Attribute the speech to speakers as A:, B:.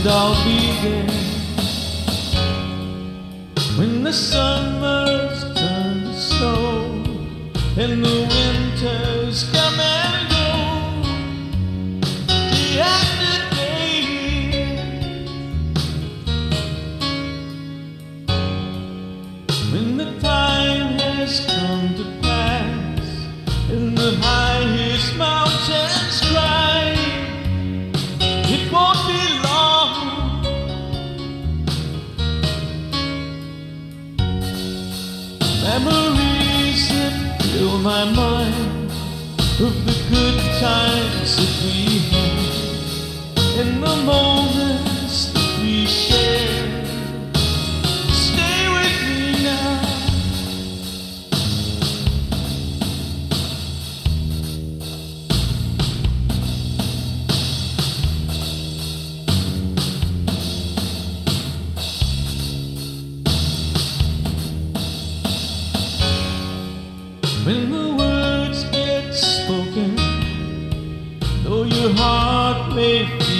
A: and I'll be there when the summers turn to snow and the winters come and go, day after day. When the time has come to pass and the highest mountains cry, it won't be long. Memories that fill my mind of the good times that we had and the moments that we shared. Stay with me now. When the words get spoken, though your heart may